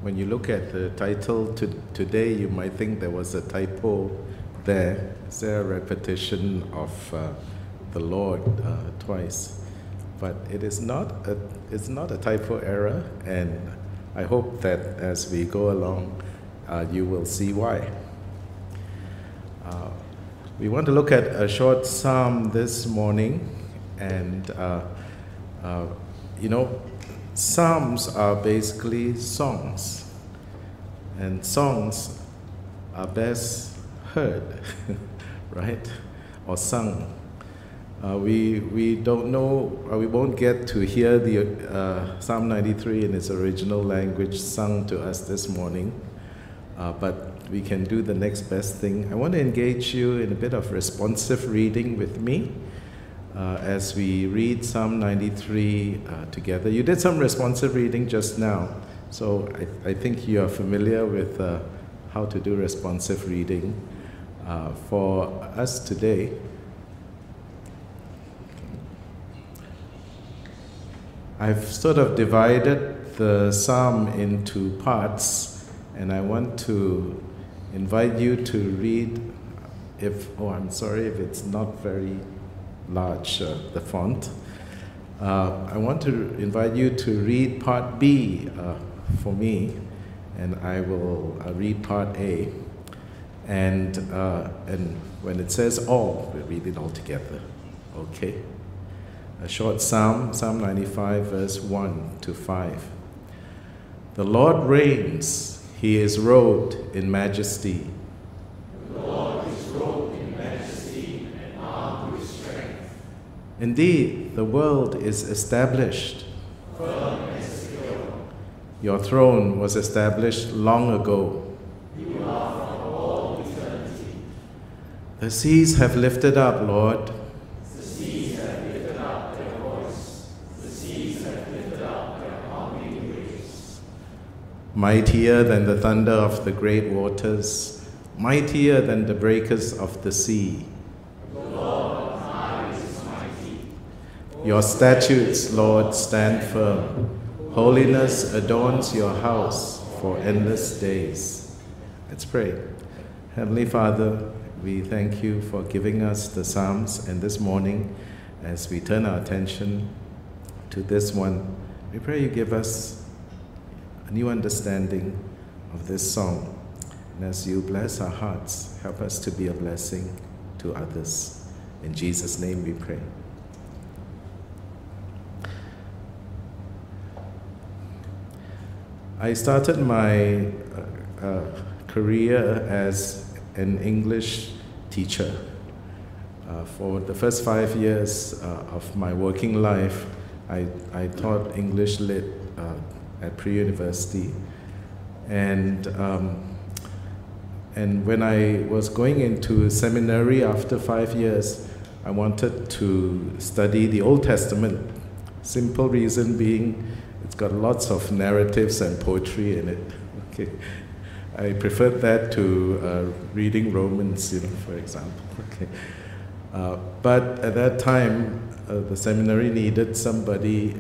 when you look at the title today, you might think there was a typo there. Is there a repetition of the Lord twice? But it's not a typo error, and I hope that as we go along, you will see why. We want to look at a short psalm this morning, and psalms are basically songs, and songs are best heard, right, or sung. We don't know, we won't get to hear the Psalm 93 in its original language sung to us this morning, but we can do the next best thing. I want to engage you in a bit of responsive reading with me as we read Psalm 93 together. You did some responsive reading just now, so I think you are familiar with how to do responsive reading. For us today, I've sort of divided the psalm into parts, and I want to invite you to read, I'm sorry if it's not very large, the font. I want to invite you to read part B for me, and I will read part A. And when it says all, we'll read it all together, okay? A short psalm, Psalm 95, verse 1 to 5. The Lord reigns, he is robed in majesty. The Lord is robed in majesty and armed with strength. Indeed, the world is established. Firm and secure. Your throne was established long ago. You are from all eternity. The seas have lifted up, Lord. The seas have lifted up their voice. The seas have lifted up their army waves. Mightier than the thunder of the great waters, mightier than the breakers of the sea. The Lord on high is mighty. Your statutes, Lord, stand firm. Holiness adorns your house for endless days. Let's pray. Heavenly Father, we thank you for giving us the Psalms, and this morning, as we turn our attention to this one, we pray you give us a new understanding of this song. And as you bless our hearts, help us to be a blessing to others. In Jesus' name we pray. I started my career as an English teacher. For the first 5 years of my working life, I taught English Lit at pre-university, and when I was going into seminary after 5 years, I wanted to study the Old Testament. Simple reason being, it's got lots of narratives and poetry in it. Okay, I preferred that to reading Romans, for example. Okay, but at that time, the seminary needed somebody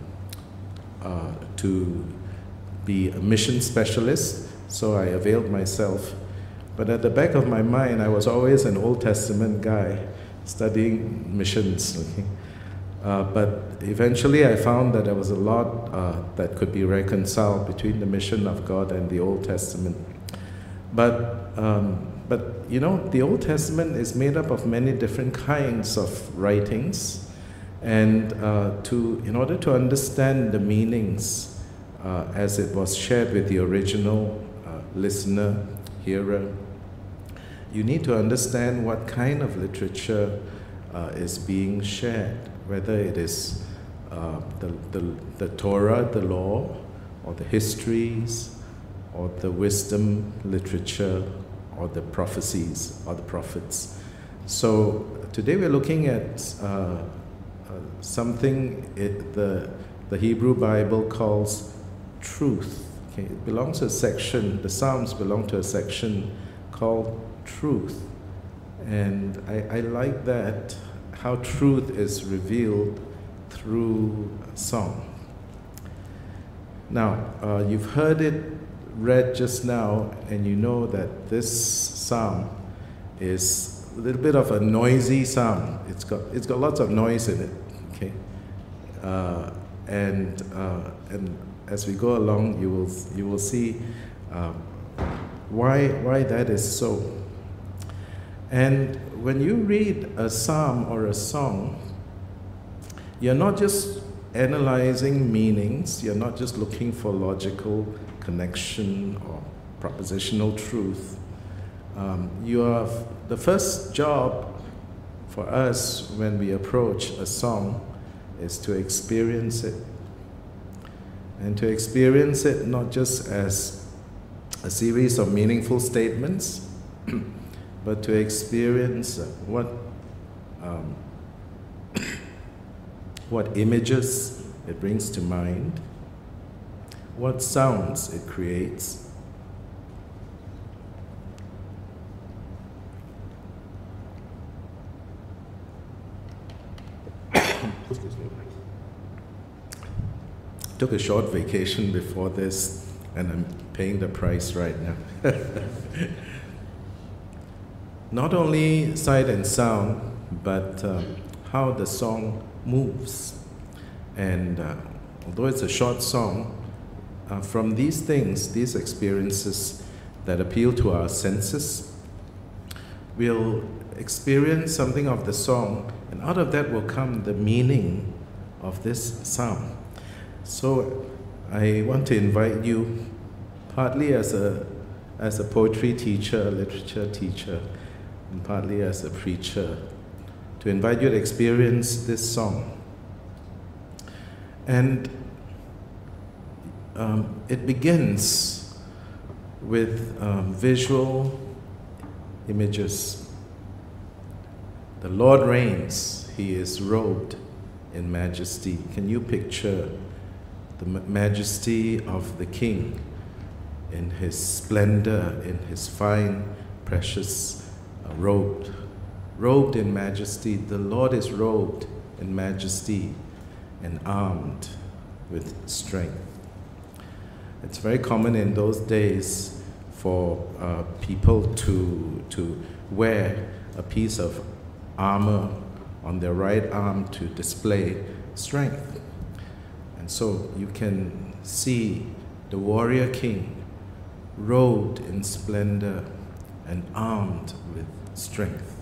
to be a mission specialist, so I availed myself. But at the back of my mind, I was always an Old Testament guy studying missions. Okay? But eventually I found that there was a lot that could be reconciled between the mission of God and the Old Testament. But the Old Testament is made up of many different kinds of writings, and in order to understand the meanings as it was shared with the original listener, hearer, you need to understand what kind of literature is being shared, whether it is the Torah, the law, or the histories, or the wisdom literature, or the prophecies, or the prophets. So today we're looking at something the Hebrew Bible calls truth. Okay, it belongs to a section, the Psalms belong to a section called truth. And I like that, how truth is revealed through song. Now, you've heard it read just now, and you know that this psalm is a little bit of a noisy psalm. It's got lots of noise in it. Okay, and as we go along, you will see why that is so. And when you read a psalm or a song, you're not just analyzing meanings, you're not just looking for logical connection or propositional truth. The first job for us when we approach a song is to experience it. And to experience it not just as a series of meaningful statements, but to experience what images it brings to mind, what sounds it creates, took a short vacation before this, and I'm paying the price right now. Not only sight and sound, but how the song moves. And although it's a short song, from these things, these experiences that appeal to our senses, we'll experience something of the song, and out of that will come the meaning of this psalm. So I want to invite you, partly as a poetry teacher, a literature teacher, and partly as a preacher, to invite you to experience this song. And it begins with visual images. The Lord reigns, He is robed in majesty. Can you picture the majesty of the King in His splendor, in His fine, precious robed in majesty? The Lord is robed in majesty and armed with strength. It's very common in those days for people to wear a piece of armor on their right arm to display strength. And so you can see the warrior king robed in splendor and armed with strength.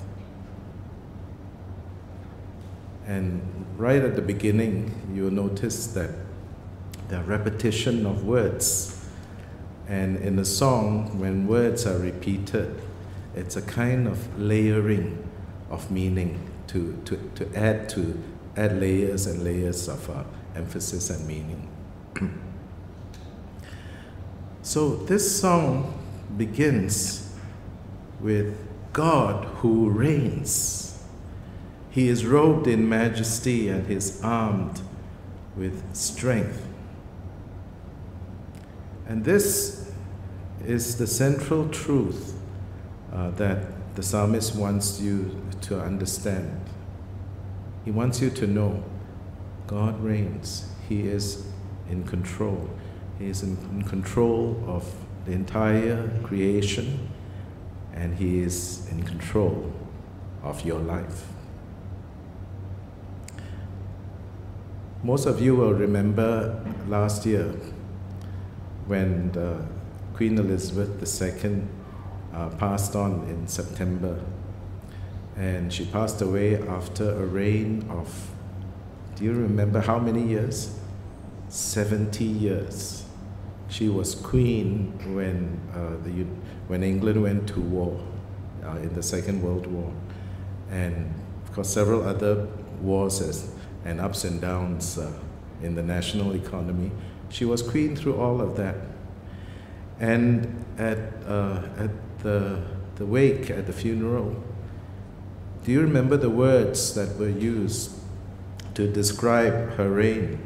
And right at the beginning, you'll notice that the repetition of words. And in a song, when words are repeated, it's a kind of layering of meaning to add layers and layers of emphasis and meaning. So this song begins with God who reigns. He is robed in majesty and he is armed with strength. And this is the central truth that the psalmist wants you to understand. He wants you to know God reigns. He is in control. He is in control of the entire creation, and He is in control of your life. Most of you will remember last year when Queen Elizabeth II passed on in September. And she passed away after a reign of, do you remember how many years? 70 years. She was queen when England went to war in the Second World War. And of course several other wars and ups and downs in the national economy. She was queen through all of that. And at the wake, at the funeral, do you remember the words that were used to describe her reign?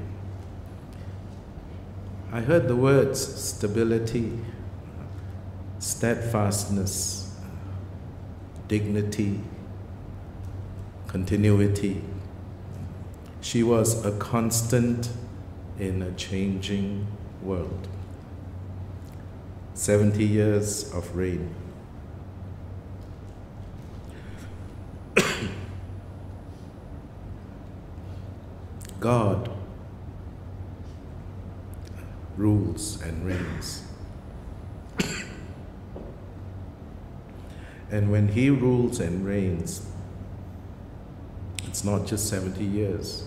I heard the words stability, steadfastness, dignity, continuity. She was a constant in a changing world. 70 years of rain. God rules and reigns. And when He rules and reigns, it's not just 70 years.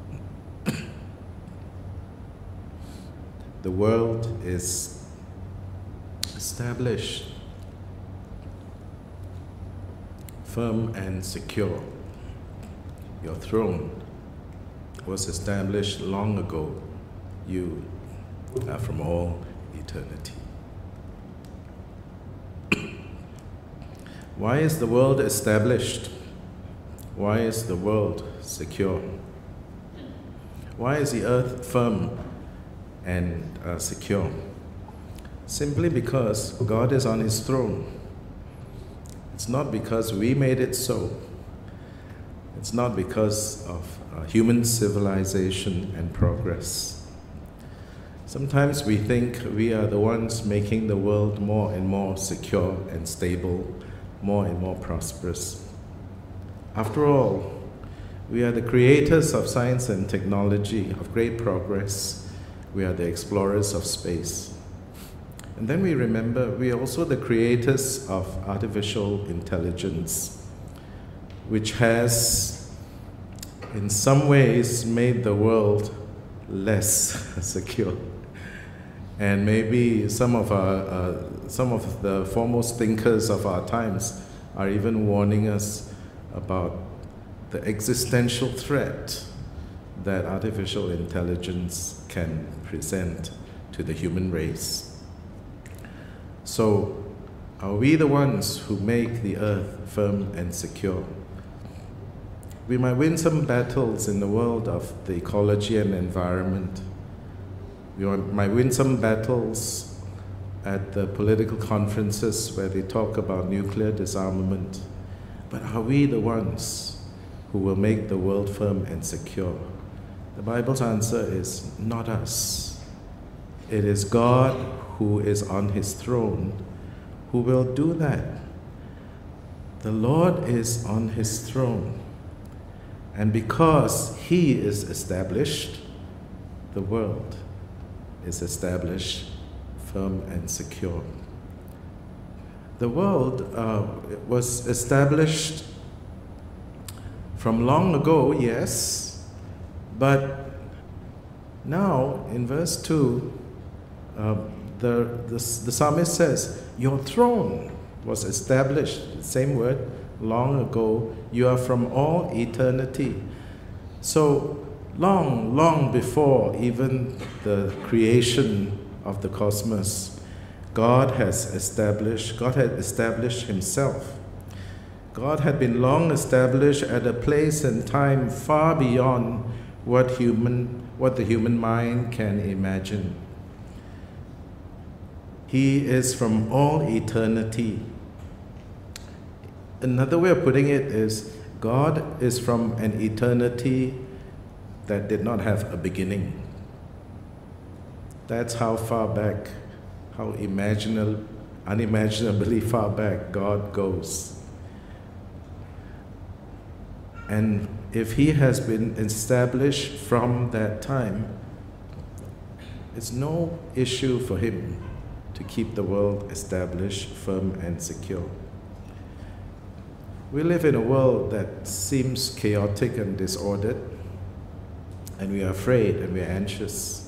The world is established, firm and secure. Your throne was established long ago. You are from all eternity. Why is the world established? Why is the world secure? Why is the earth firm and secure? Simply because God is on His throne. It's not because we made it so. It's not because of human civilization and progress. Sometimes we think we are the ones making the world more and more secure and stable, more and more prosperous. After all, we are the creators of science and technology, of great progress. We are the explorers of space. And then we remember we are also the creators of artificial intelligence, which has, in some ways, made the world less secure. And maybe some of the foremost thinkers of our times are even warning us about the existential threat that artificial intelligence can present to the human race. So, are we the ones who make the earth firm and secure? We might win some battles in the world of the ecology and environment. We might win some battles at the political conferences where they talk about nuclear disarmament. But are we the ones who will make the world firm and secure? The Bible's answer is not us. It is God who is on His throne who will do that. The Lord is on His throne. And because He is established, the world is established firm and secure. The world was established from long ago, yes, but now in verse 2, the psalmist says, your throne was established, same word, long ago. You are from all eternity. So long before even the creation of the cosmos, God had established Himself. God had been long established at a place and time far beyond what the human mind can imagine. He is from all eternity. Another way of putting it is, God is from an eternity that did not have a beginning. That's how far back, how unimaginably far back God goes. And if He has been established from that time, it's no issue for Him to keep the world established, firm and secure. We live in a world that seems chaotic and disordered, and we are afraid and we are anxious.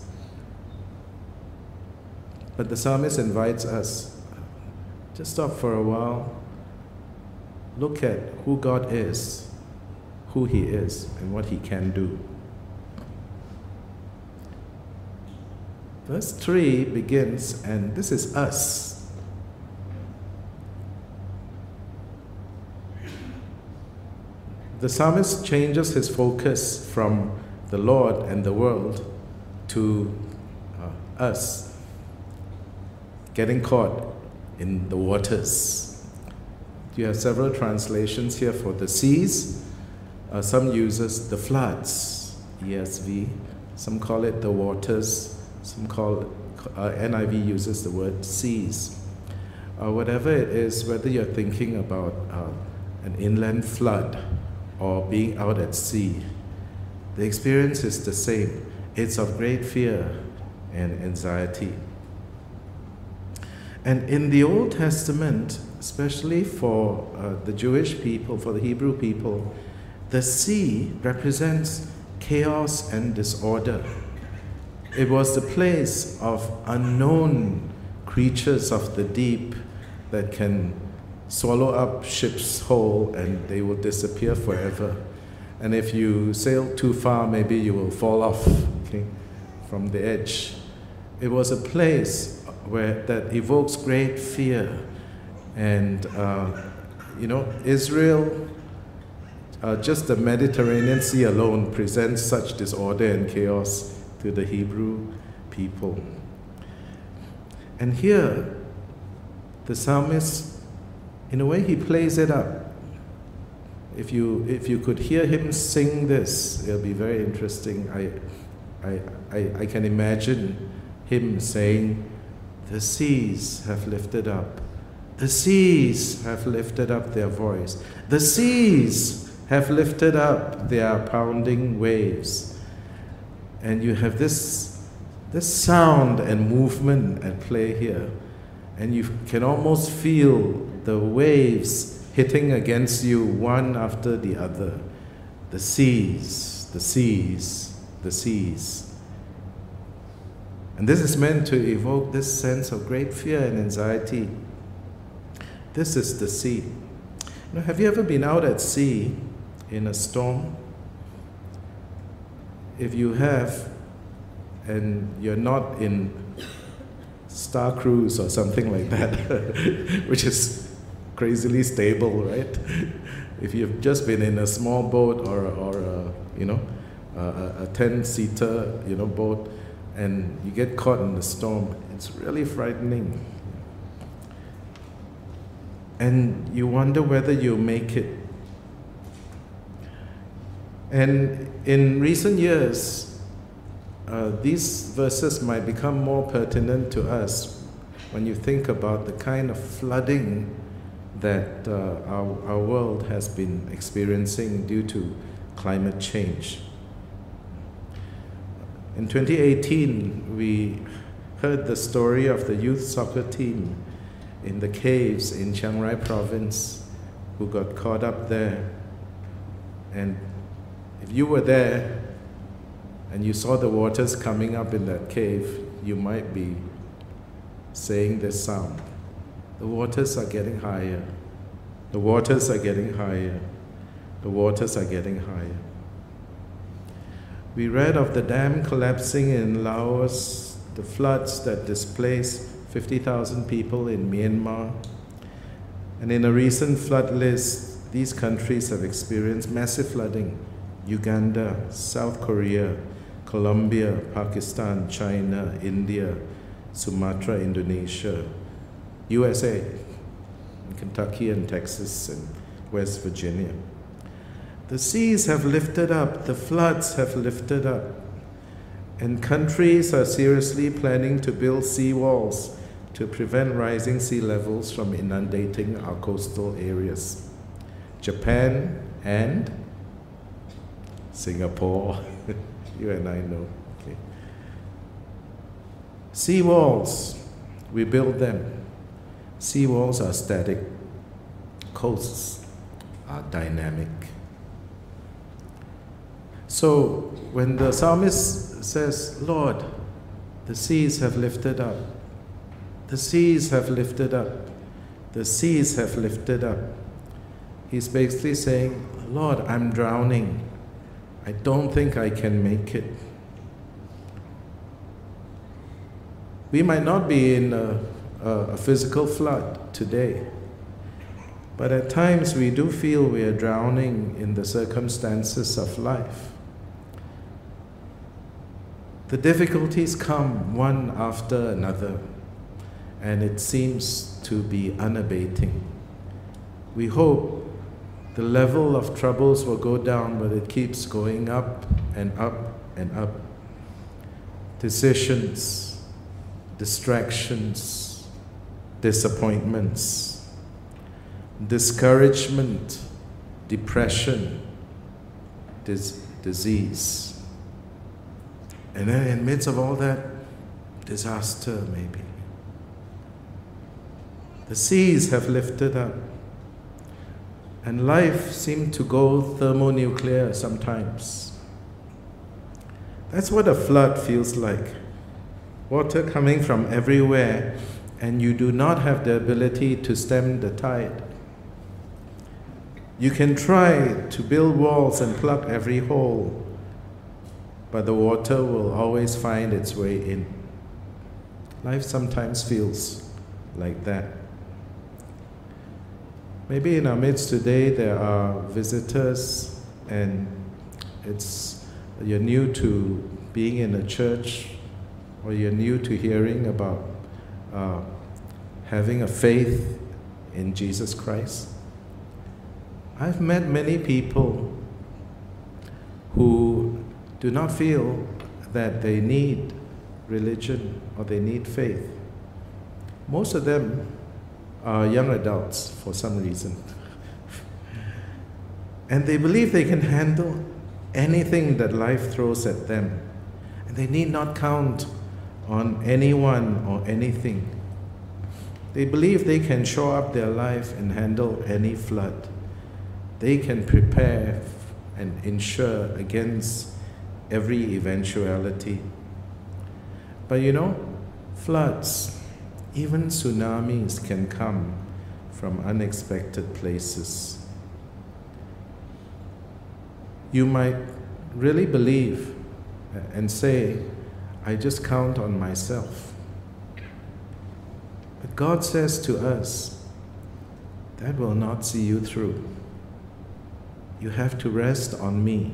But the psalmist invites us, just stop for a while, look at who God is, who He is, and what He can do. Verse 3 begins, and this is us. The psalmist changes his focus from the Lord and the world to us, getting caught in the waters. You have several translations here for the seas. Some uses the floods, ESV. Some call it the waters. Some call NIV uses the word seas. Whatever it is, whether you're thinking about an inland flood or being out at sea, the experience is the same. It's of great fear and anxiety. And in the Old Testament, especially for the Jewish people, for the Hebrew people, the sea represents chaos and disorder. It was the place of unknown creatures of the deep that can swallow up ships whole and they will disappear forever. And if you sail too far, maybe you will fall off, okay, from the edge. It was a place that evokes great fear. And, Israel, just the Mediterranean Sea alone presents such disorder and chaos to the Hebrew people. And here, the psalmist, in a way, he plays it up. If you could hear him sing this, it'll be very interesting. I can imagine him saying, "The seas have lifted up. The seas have lifted up their voice. The seas have lifted up their pounding waves." And you have this sound and movement at play here. And you can almost feel the waves hitting against you one after the other. The seas, the seas, the seas. And this is meant to evoke this sense of great fear and anxiety. This is the sea. Have you ever been out at sea in a storm? If you have, and you're not in Star Cruise or something like that, which is crazily stable, right? If you've just been in a small boat or a 10-seater, boat, and you get caught in the storm, it's really frightening. And you wonder whether you'll make it. And in recent years, these verses might become more pertinent to us when you think about the kind of flooding that our world has been experiencing due to climate change. In 2018, we heard the story of the youth soccer team in the caves in Chiang Rai province who got caught up there. And if you were there and you saw the waters coming up in that cave, you might be saying this sound. The waters are getting higher. The waters are getting higher. The waters are getting higher. We read of the dam collapsing in Laos, the floods that displaced 50,000 people in Myanmar. And in a recent flood list, these countries have experienced massive flooding. Uganda, South Korea, Colombia, Pakistan, China, India, Sumatra, Indonesia, USA, Kentucky and Texas and West Virginia. The seas have lifted up, the floods have lifted up, and countries are seriously planning to build seawalls to prevent rising sea levels from inundating our coastal areas. Japan and Singapore, you and I know. Okay. Seawalls, we build them. Seawalls are static. Coasts are dynamic. So when the psalmist says, "Lord, the seas have lifted up, the seas have lifted up, the seas have lifted up," he's basically saying, "Lord, I'm drowning. I don't think I can make it." We might not be in a physical flood today, but at times we do feel we are drowning in the circumstances of life. The difficulties come one after another, and it seems to be unabating. We hope the level of troubles will go down, but it keeps going up and up and up. Decisions, distractions, disappointments, discouragement, depression, disease. And then in the midst of all that, disaster maybe. The seas have lifted up, and life seemed to go thermonuclear sometimes. That's what a flood feels like. Water coming from everywhere, and you do not have the ability to stem the tide. You can try to build walls and plug every hole, but the water will always find its way in. Life sometimes feels like that. Maybe in our midst today there are visitors, and you're new to being in a church, or you're new to hearing about having a faith in Jesus Christ. I've met many people who do not feel that they need religion or they need faith. Most of them are young adults for some reason. And they believe they can handle anything that life throws at them. And they need not count on anyone or anything. They believe they can shore up their life and handle any flood. They can prepare and insure against every eventuality. But you know, floods, even tsunamis can come from unexpected places. You might really believe and say, I just count on myself. But God says to us, that will not see you through. You have to rest on me,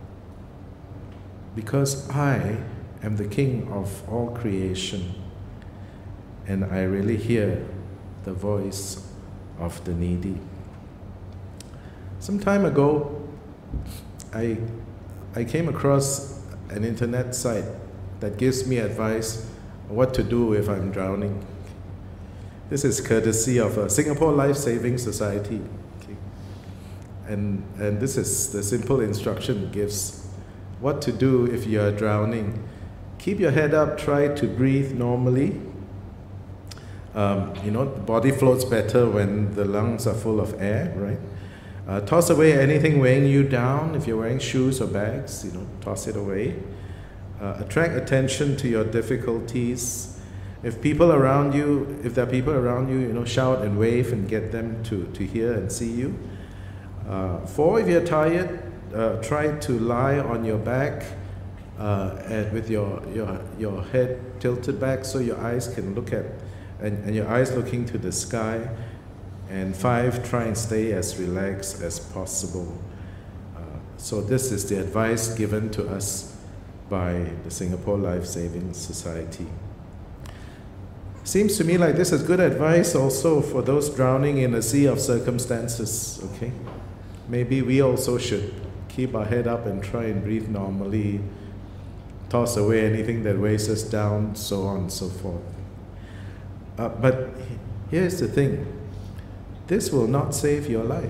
because I am the King of all creation, and I really hear the voice of the needy. Some time ago, I came across an internet site that gives me advice on what to do if I'm drowning. This is courtesy of Singapore Life Saving Society. Okay. And this is the simple instruction it gives. What to do if you are drowning. Keep your head up, try to breathe normally. You know, the body floats better when the lungs are full of air, right? Toss away anything weighing you down. If you're wearing shoes or bags, you know, toss it away. Attract attention to your difficulties. If there are people around you, you know, shout and wave and get them to hear and see you. 4, if you're tired, try to lie on your back and with your head tilted back so your eyes can look at, and your eyes looking to the sky. And 5, try and stay as relaxed as possible. So this is the advice given to us by the Singapore Life Saving Society. Seems to me like this is good advice also for those drowning in a sea of circumstances, okay? Maybe we also should keep our head up and try and breathe normally, toss away anything that weighs us down, so on and so forth. But here's the thing. This will not save your life.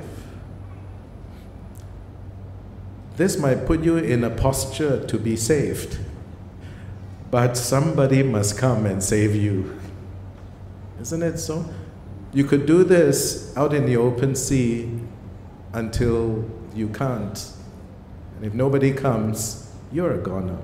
This might put you in a posture to be saved, but somebody must come and save you. Isn't it so? You could do this out in the open sea until you can't. And if nobody comes, you're a goner.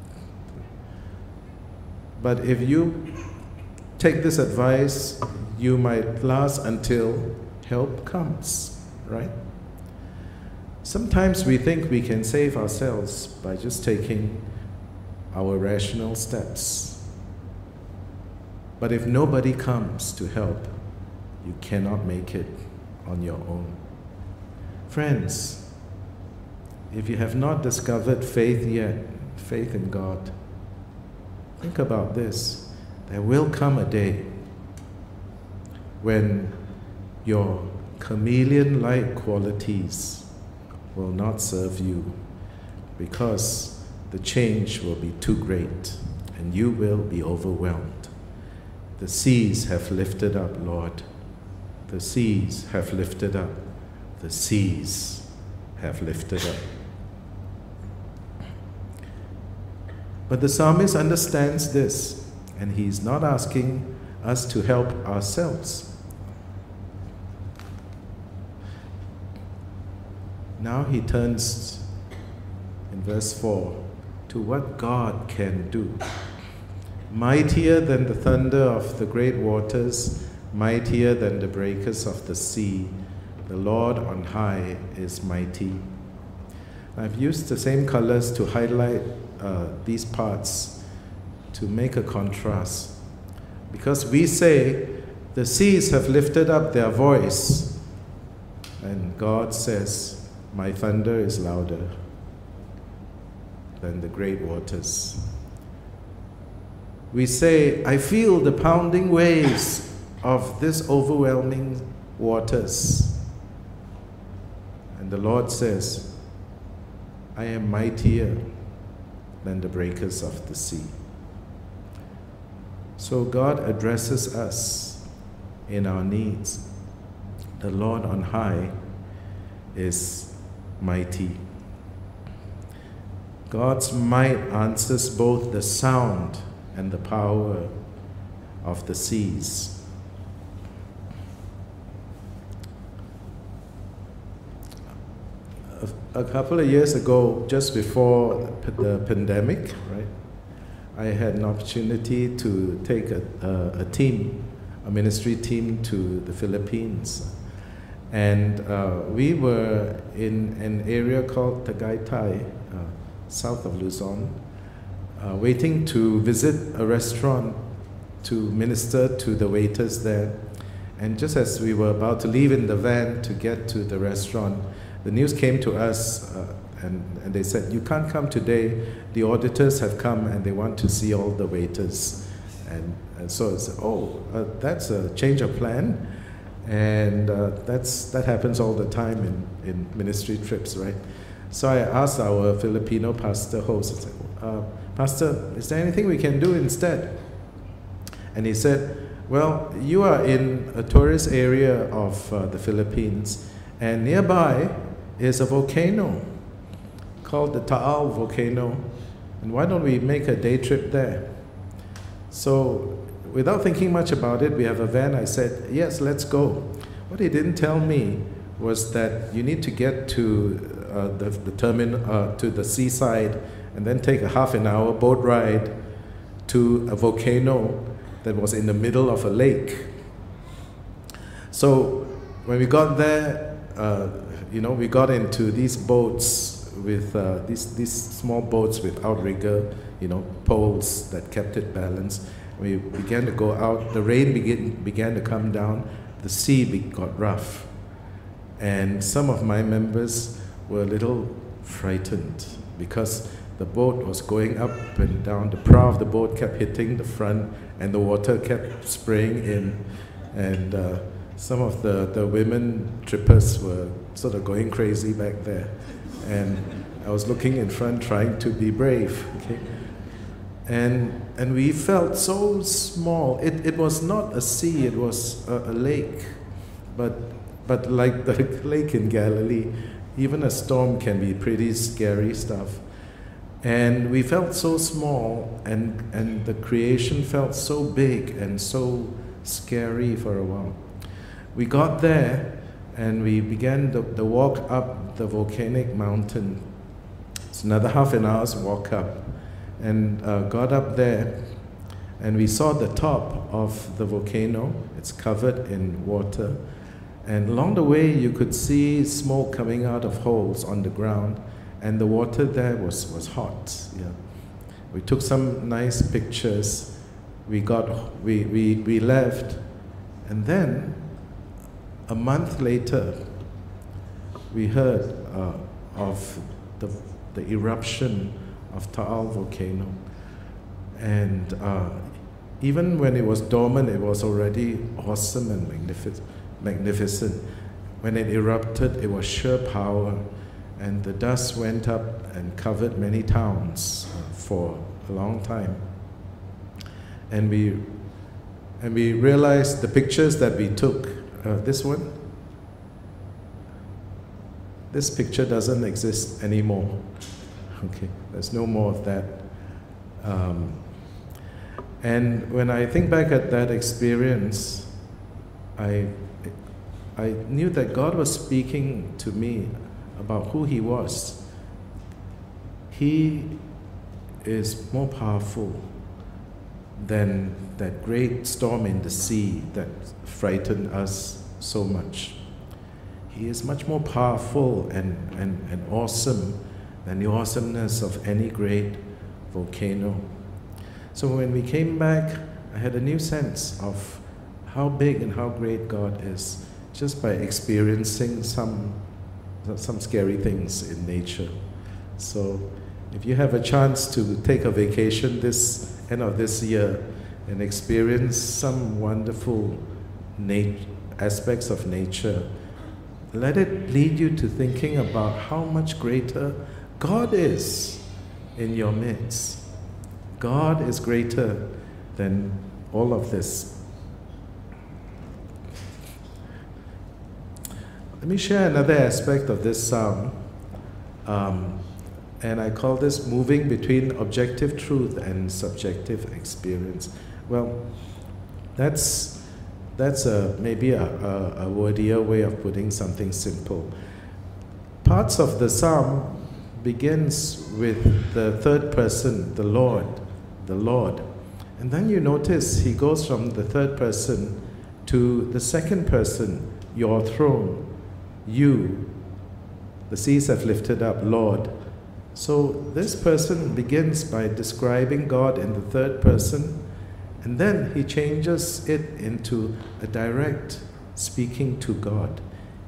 But if you take this advice, you might last until help comes, right? Sometimes we think we can save ourselves by just taking our rational steps. But if nobody comes to help, you cannot make it on your own. Friends, if you have not discovered faith yet, faith in God, think about this. There will come a day when your chameleon-like qualities will not serve you, because the change will be too great and you will be overwhelmed. The seas have lifted up, Lord. The seas have lifted up. The seas have lifted up. But the psalmist understands this, and he's not asking us to help ourselves. Now he turns in verse 4 to what God can do. Mightier than the thunder of the great waters, mightier than the breakers of the sea, the Lord on high is mighty. I've used the same colors to highlight these parts to make a contrast. Because we say, the seas have lifted up their voice, and God says, my thunder is louder than the great waters. We say, I feel the pounding waves of this overwhelming waters. And the Lord says, I am mightier than the breakers of the sea. So God addresses us in our needs. The Lord on high is mighty. God's might answers both the sound and the power of the seas. A couple of years ago, just before the pandemic, right, I had an opportunity to take a ministry team to the Philippines. And we were in an area called Tagaytay, south of Luzon, waiting to visit a restaurant to minister to the waiters there. And just as we were about to leave in the van to get to the restaurant, the news came to us and they said, you can't come today. The auditors have come and they want to see all the waiters. And so I said, that's a change of plan. And that happens all the time in ministry trips, right? So I asked our Filipino pastor host, I said, Pastor, is there anything we can do instead? And he said, well, you are in a tourist area of the Philippines, and nearby is a volcano called the Taal volcano, and why don't we make a day trip there? So without thinking much about it, we have a van. I said, yes, let's go. What he didn't tell me was that you need to get to the terminal, to the seaside, and then take a half an hour boat ride to a volcano that was in the middle of a lake. So when we got there, we got into these boats with these small boats with outrigger, poles that kept it balanced. We began to go out. The rain began to come down. The sea got rough. And some of my members were a little frightened because the boat was going up and down. The prow of the boat kept hitting the front and the water kept spraying in. And some of the women trippers were sort of going crazy back there. And I was looking in front trying to be brave. Okay? And we felt so small. It was not a sea, it was a lake. But like the lake in Galilee, even a storm can be pretty scary stuff. And we felt so small, and the creation felt so big and so scary for a while. We got there, and we began the walk up the volcanic mountain. It's another half an hour's walk up. And got up there, and we saw the top of the volcano. It's covered in water. And along the way, you could see smoke coming out of holes on the ground, and the water there was hot. Yeah. We took some nice pictures. We left, and then a month later, we heard of the eruption of Taal volcano, and even when it was dormant, it was already awesome and magnificent. When it erupted, it was sheer power, and the dust went up and covered many towns for a long time. And And we realized the pictures that we took, this one, this picture doesn't exist anymore. Okay, there's no more of that. And when I think back at that experience, I knew that God was speaking to me about who He was. He is more powerful than that great storm in the sea that frightened us so much. He is much more powerful and awesome than the awesomeness of any great volcano. So when we came back, I had a new sense of how big and how great God is, just by experiencing some scary things in nature. So if you have a chance to take a vacation this end of this year and experience some wonderful aspects of nature, let it lead you to thinking about how much greater God is in your midst. God is greater than all of this. Let me share another aspect of this psalm, and I call this moving between objective truth and subjective experience. Well, that's maybe a wordier way of putting something simple. Parts of the psalm begins with the third person, the Lord. And then you notice he goes from the third person to the second person, your throne, you, the seas have lifted up, Lord. So this person begins by describing God in the third person, and then he changes it into a direct speaking to God.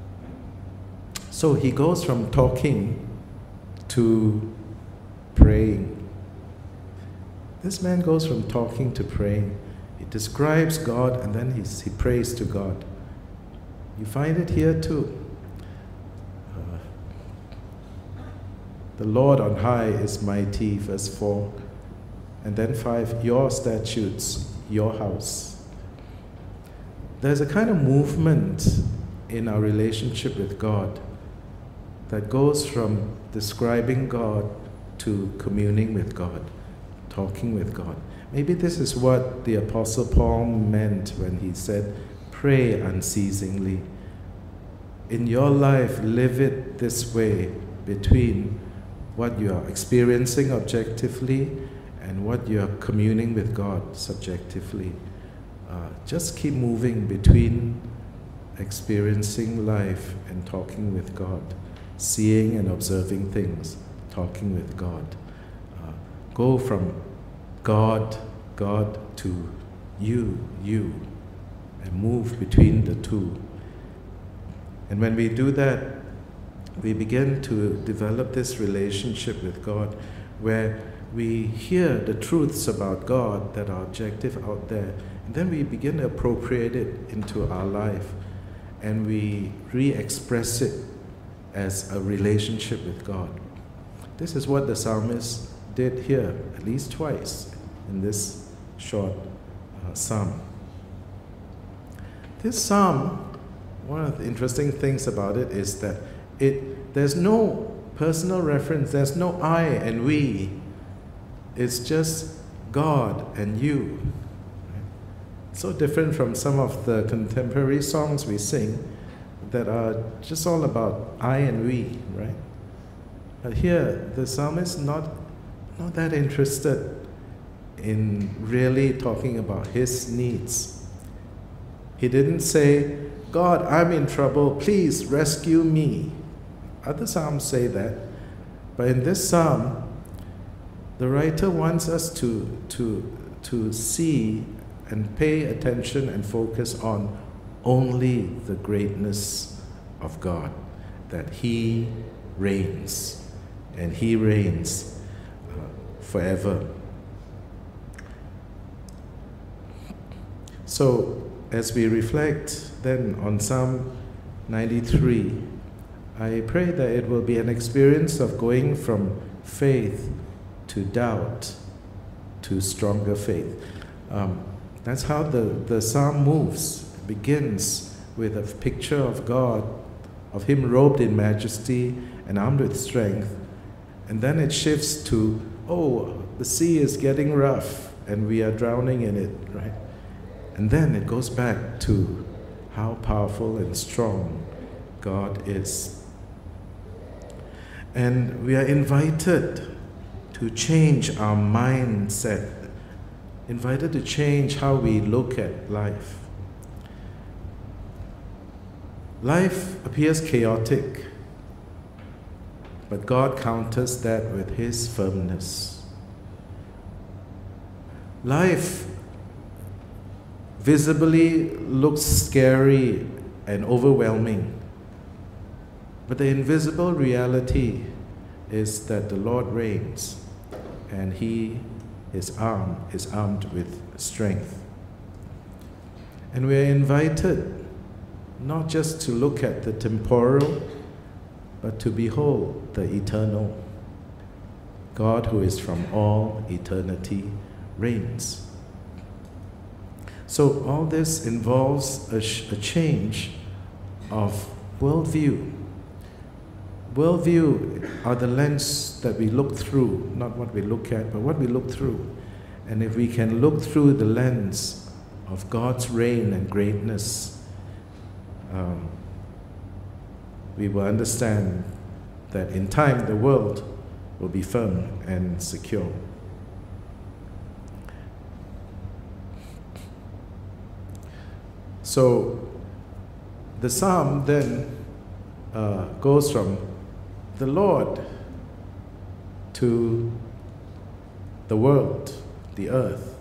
So he goes from talking to praying. This man goes from talking to praying. He describes God and then he prays to God. You find it here too. The Lord on high is mighty, verse 4. And then 5, your statutes, your house. There's a kind of movement in our relationship with God that goes from describing God to communing with God, talking with God. Maybe this is what the Apostle Paul meant when he said, pray unceasingly. In your life, live it this way between what you are experiencing objectively and what you are communing with God subjectively. Just keep moving between experiencing life and talking with God, seeing and observing things, talking with God. Go from God to you, and move between the two. And when we do that, we begin to develop this relationship with God where we hear the truths about God that are objective out there, and then we begin to appropriate it into our life, and we re-express it as a relationship with God. This is what the psalmist did here, at least twice in this short psalm. This psalm, one of the interesting things about it is that there's no personal reference, there's no I and we. It's just God and you. So different from some of the contemporary songs we sing that are just all about I and we, right? But here, the psalmist not that interested in really talking about his needs. He didn't say, God, I'm in trouble, please rescue me. Other psalms say that, but in this psalm, the writer wants us to see and pay attention and focus on only the greatness of God, that He reigns, and He reigns forever. So, as we reflect then on Psalm 93, I pray that it will be an experience of going from faith to doubt to stronger faith. That's how the psalm moves. It begins with a picture of God, of Him robed in majesty and armed with strength. And then it shifts to, oh, the sea is getting rough and we are drowning in it, right? And then it goes back to how powerful and strong God is. And we are invited to change our mindset, invited to change how we look at life. Life appears chaotic, but God counters that with His firmness. Life visibly looks scary and overwhelming, but the invisible reality is that the Lord reigns and His arm is armed with strength. And we are invited not just to look at the temporal, but to behold the eternal. God, who is from all eternity, reigns. So all this involves a change of worldview. Worldview are the lens that we look through, not what we look at, but what we look through. And if we can look through the lens of God's reign and greatness, we will understand that in time the world will be firm and secure. So the psalm then goes from the Lord to the world, the earth,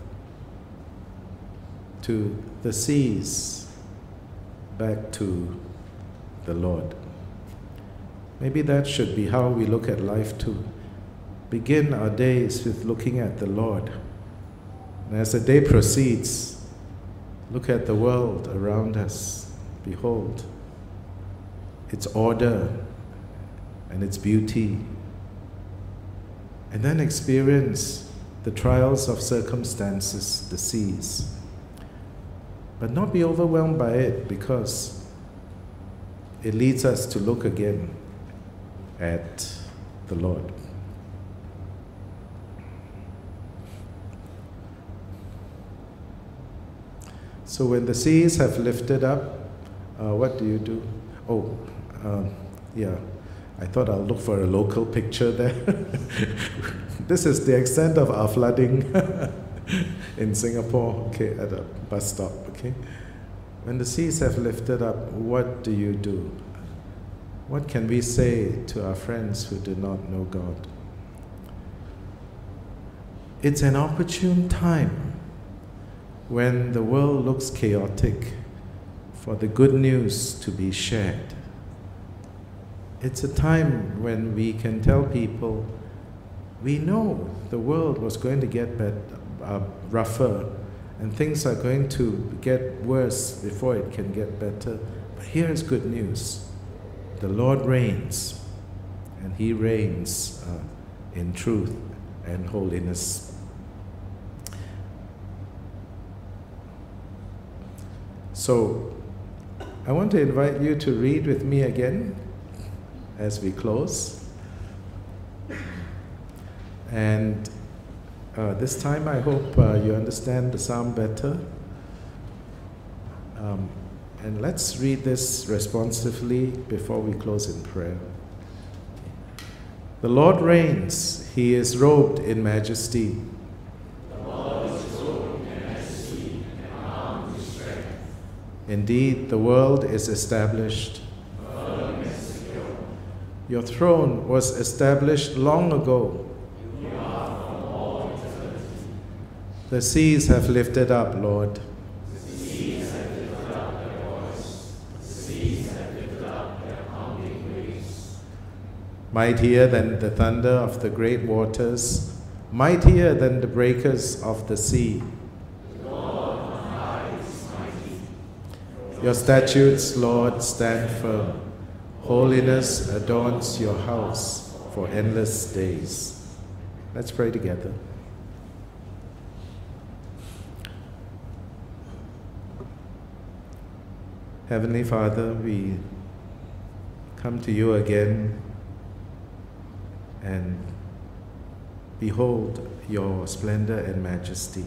to the seas, back to the Lord. Maybe that should be how we look at life too. Begin our days with looking at the Lord. And as the day proceeds, look at the world around us. Behold its order and its beauty. And then experience the trials of circumstances, the seas. But not be overwhelmed by it, because it leads us to look again at the Lord. So when the seas have lifted up, what do you do? Yeah, I thought I'll look for a local picture there. This is the extent of our flooding in Singapore, okay, at a bus stop, okay? When the seas have lifted up, what do you do? What can we say to our friends who do not know God? It's an opportune time when the world looks chaotic for the good news to be shared. It's a time when we can tell people, we know the world was going to get rougher and things are going to get worse before it can get better. But here is good news. The Lord reigns, and He reigns in truth and holiness. So, I want to invite you to read with me again as we close. And this time I hope you understand the psalm better. And let's read this responsively before we close in prayer. The Lord reigns. He is robed in majesty. The Lord is robed in majesty and armed with strength. Indeed, the world is established. Firm and secure. Your throne was established long ago. You are from all eternity. The seas have lifted up, Lord. The seas have lifted up their voice. The seas have lifted up their pounding waves. Mightier than the thunder of the great waters, mightier than the breakers of the sea. The Lord on high is mighty. Your statutes, Lord, stand firm. Holiness adorns your house for endless days. Let's pray together. Heavenly Father, we come to you again and behold your splendor and majesty.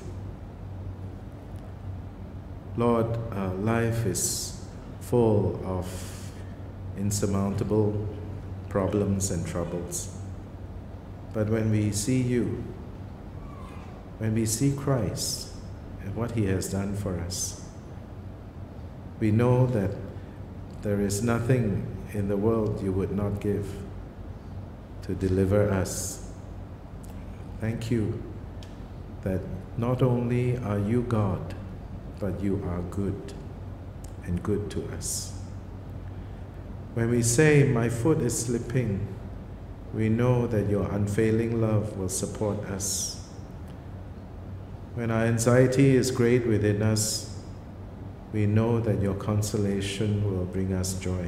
Lord, life is full of insurmountable problems and troubles. But when we see you, when we see Christ and what he has done for us, we know that there is nothing in the world you would not give to deliver us. Thank you that not only are you God, but you are good and good to us. When we say, my foot is slipping, we know that your unfailing love will support us. When our anxiety is great within us, we know that your consolation will bring us joy.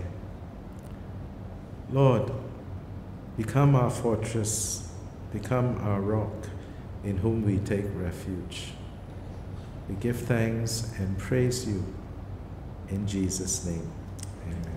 Lord, become our fortress, become our rock in whom we take refuge. We give thanks and praise you in Jesus' name. Amen.